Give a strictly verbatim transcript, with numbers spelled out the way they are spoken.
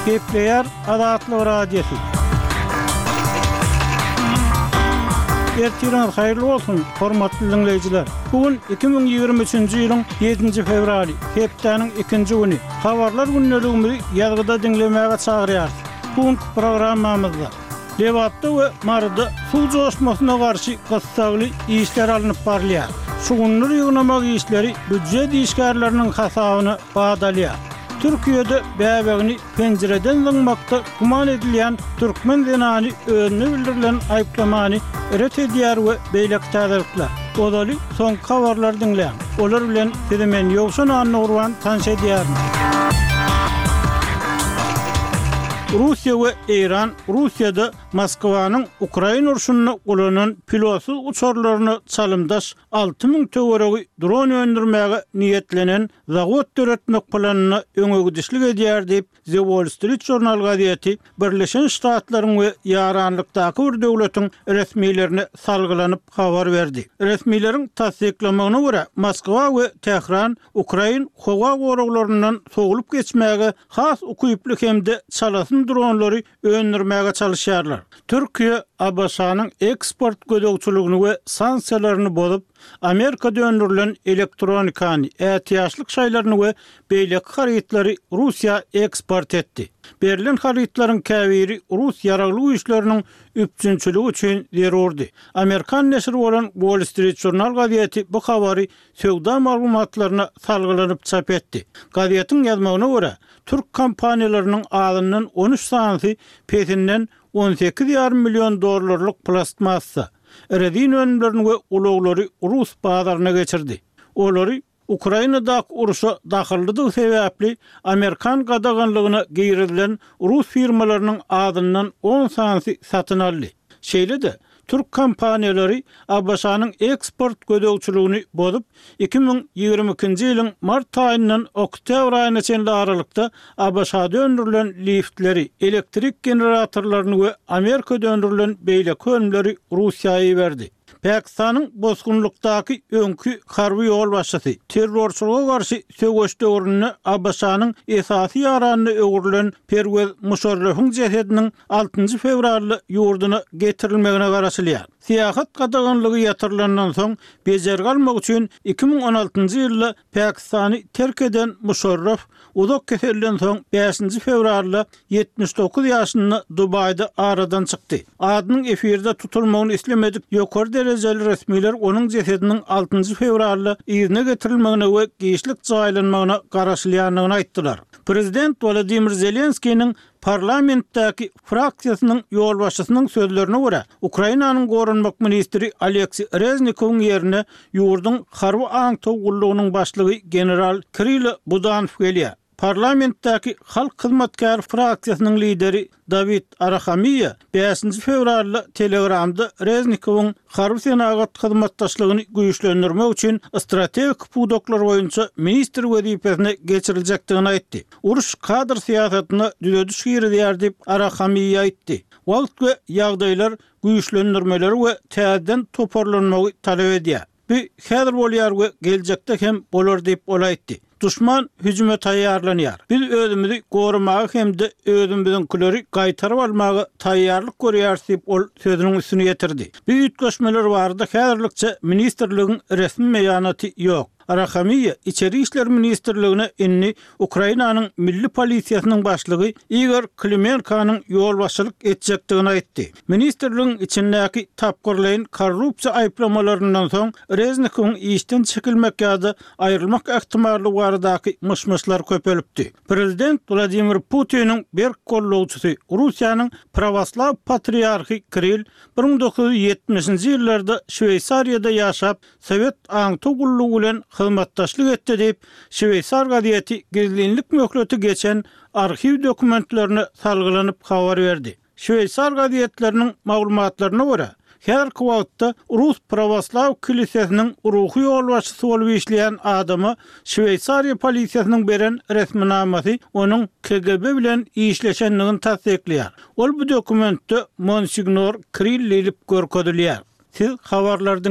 Kepler Adatlı Radyosu. Ertiran hayırlı olsun, hormatly dinleyijiler. Bugün iki bin ýygrimi üçinji ýylyň ýedinji fevraly, hepdeniň ikinji güni. Habarlar günneligimizi ýazgyda dinlemäge çagyrýar. Bugün programmamyzda Lewatda we Marda suw joşmasyna garşy gysgaly işler alınıp barlýar. Şugunlar ýygnamak işleri büdjet işgärleriniň hasabyny badalýar. Türkiýede bäbegini penjereden zyňmakda guman edilýän türkmen zenany önüne bildirilen aýplamany ret edýär we beýlek täzirikler. Odaly soň habarlar dinleýän. Olar bilen Sedemen ýogşan anny urwan tanş edýär. Russiýa we Iran, Russiýada Moskwanyň Ukraina urşunyna golanan pilotsuz uçarlaryny çalymdaş alty ming töweregi dron öndürmäge niýetlenen zawod töretmek planyny öňe gidişlik edýär diýip The Wall Street Journal gazieti Birleşen Ştatlaryň we ýaranlykdaky bir döwletiň resmiýlerini salgylanyp habar berdi. Resmiýleriň tasdiklamagyna görä Moskwa we Tehran Ukraina howa goraglaryndan sogulup geçmäge has ukuyply hemde çalasyn dronlary öndürmäge çalışýarlar. Türkiýe A B S-nyň eksport gödөгçiligini we sanksiýalaryny bozup, Amerika döndürilen elektronikany, ätiýaşlyk şaýlaryny we beýlek harytlary Russiýa eksport etdi. Berlin harytlaryň käbiri Rus ýaragly güýçleriniň üpçünçiligi üçin zerurdy. Amerikan neşri bolan Wall Street Journal gazieti bu habary söwda maglumatlaryna salgylanyp çap etdi. Gazetiň ýazmagyna görä, türk kompaniýalarynyň adyndan on üç sansy petinden on sekiz ýarym million dollarlyk plastmassa eredin önümlerini we uloglary Rus bazaryna geçirdi. Olary Ukrainadaky uruşa dahillydygy sebäpli Amerikan gadaganlygyna giyirilen Rus firmalarynyň adyndan on sansy satyn aldy. Şeýle-de türk kompaniýalary A B S-nyň eksport gödөгçiligini bozup iki bin ýygrimi ikinji ýylyň mart aýyndan oktyabr aýyna çenli aralykda A B S-da döndürilen liftleri, elektrik generatorlaryny we Amerika döndürilen beýlek önümleri Russiýaga berdi. Pakistanyň bozgunlukdaky öňkü harby ýol başçysy terrorçylyga garşy söwgeç döwründe A B S-nyň esasy ýaranyny öwrülen Pervez Musharrafyň jesediniň altynjy fevraldy ýurduna getirilmegine garaşylýar. Siýasat gadaganlygy ýatyrylandan soň bejer galmak üçin iki bin on altynjy ýylda Pakistany terk eden Musharraf uzak keselden soň beşinji fevralda yetmiş dokuz ýaşynda Dubaýda aradan çykdy. Adynyň efirde tutulmagyny islemedik ýokary derejeli resmiler onun jesediniň altynjy fevralda ýerine getirilmegine we giýişlik jaýlanmagyna garaşylýanyny aýtdylar. Prezident Volodymyr Zelenskiýiň parlamentdäki fraksiýasynyň ýol başçysynyň sözlerine görä, Ukrainanyň gorunmak ministri Aleksey Reznikowyň ýerine ýurduň harby aňtowgullygynyň başlygy general Kirill Budanow gelýär. Parlamentdäki Halk Hyzmatkary fraksiýasynyň lideri David Arahamiýa beşinji fevralda Telegramda Reznikowyň harby senagat hyzmatdaşlygyny güýçlendirmek üçin strategik pudoklar boýunça ministr wezipesine geçiriljakdygyny aýtdy. Uruş kadr siýasatyna düzediş girýär diýip Arahamiýa aýtdy. Wagt we ýagdaýlar güýçlendirmeleri we täzeden toparlanmagy talap edýär. Bu häzir bolýar we geljekde hem bolar diýip olaýtdy. Düşman hüjüme taýýarlanýar. Biz özümizi gorumagy hemde özümizdiňkileri gaýtaryp almagy taýýarlyk görýär diýip ol sözüniň üstüne ýetirdi. Bu ütgeşmeler barada häzirlikçe ministrligiň resmi beýanaty ýok. Arahamiýa İçeri işler ministrligine inni Ukrainanyň milli polisiýasynyň başlygy Igor Klimenkanyň ýol başçylyk etjekdigini aýtdy. Ministrligiň içindäki tapgyrlaýyn korrupsiýa aýplamalaryndan soň Reznikowyň işden çekilmek ýa-da aýrylmak ähtimallygy baradaky myşmyşlar köpelipdi. Prezident Vladimir Putin'in bir kollawçysy Russiýanyň prawaslaw patriarhy Kirill bir ming dokuz yüz ýetmişinji ýyllarda Şweýsariýada ýaşap Sowet aňtowgullygy bilen hyzmatdaşlyk etdi diýip Şweýsar gazieti gizlinlik möhleti geçen arxiv dokumentlerini salgylanyp habar berdi. Şweýsar gazietleriniň maglumatlaryna görä, häzirki wagtda Rus prawaslaw kilisiýasynyň ruhy ýol başçysy bolup işleýän adamy Şweýsariýa polisiýasynyň beren resminamasy onuň K G B bilen işleşenligini tasdikleýär. Ol bu dokumentde Monsignor Kirill diýip görkezilýär. Siz habarlardan